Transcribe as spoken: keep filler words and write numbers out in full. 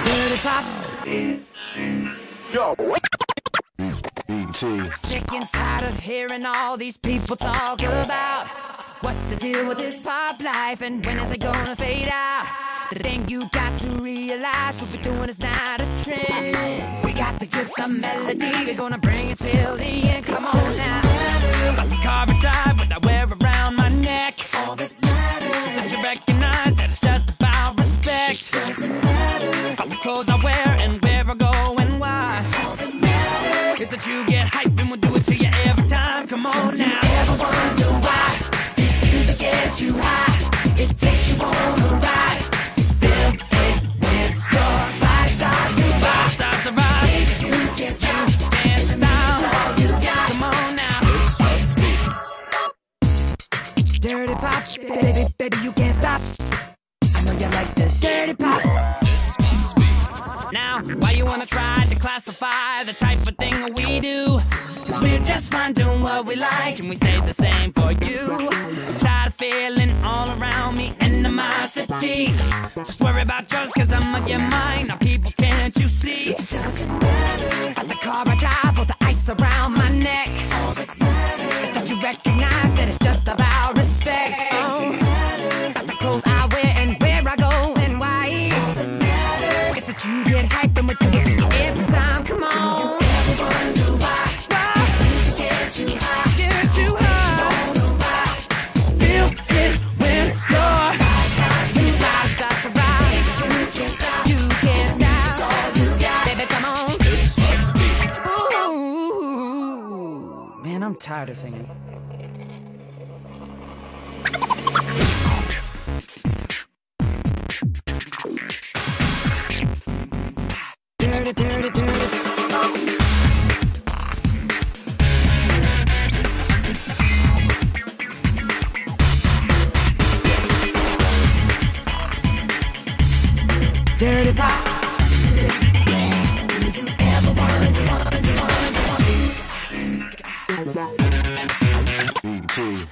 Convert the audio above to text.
Dirty Pop. Yo. E T. Sick and tired of hearing all these people talk about what's the deal with this pop life and when is it gonna fade out. The thing you got to realize, what we're doing is not a trend. We got the gift of melody, we're gonna bring it till the end. Come on now. About the car I drive, what I wear around my neck. All that matters is that you recognize that it's just about respect. It doesn't matter about the clothes I wear and where I go and why. All that matters is that you get hyped and we'll do it to you every time. Come on now. You ever wonder why this music gets you high? It takes you on a ride. Feel it when your body starts to rock. Starts to rock. Baby, you can't stop. Dance now. That's all you got. Come on now. This must be Dirty Pop. Baby, baby, you can't stop. I know you like this. Dirty Pop. Now, why you wanna try to classify the type of thing that we do? Cause we're just fine doing what we like, and we say the same for you. I'm tired of feeling all around me animosity. Just worry about yours cause I'm on your mind. Now people, can't you see? It doesn't matter about the car I drive or the ice around my neck. All that matters is that you recognize that it's just about respect. Oh, about the clothes I wear and where I go and why. All that matters is that you get hyped and we do it to you every time. Come on. You ever wonder why? Why? Music gets you high. Get you high. On a ride. Feel it when your body starts to ride. You can't stop. You can't stop. That's all you got. Baby, come on. This must be. Ooh. Man, I'm tired of singing. Dirty, dirty, dirty. Dirty Pop. E T.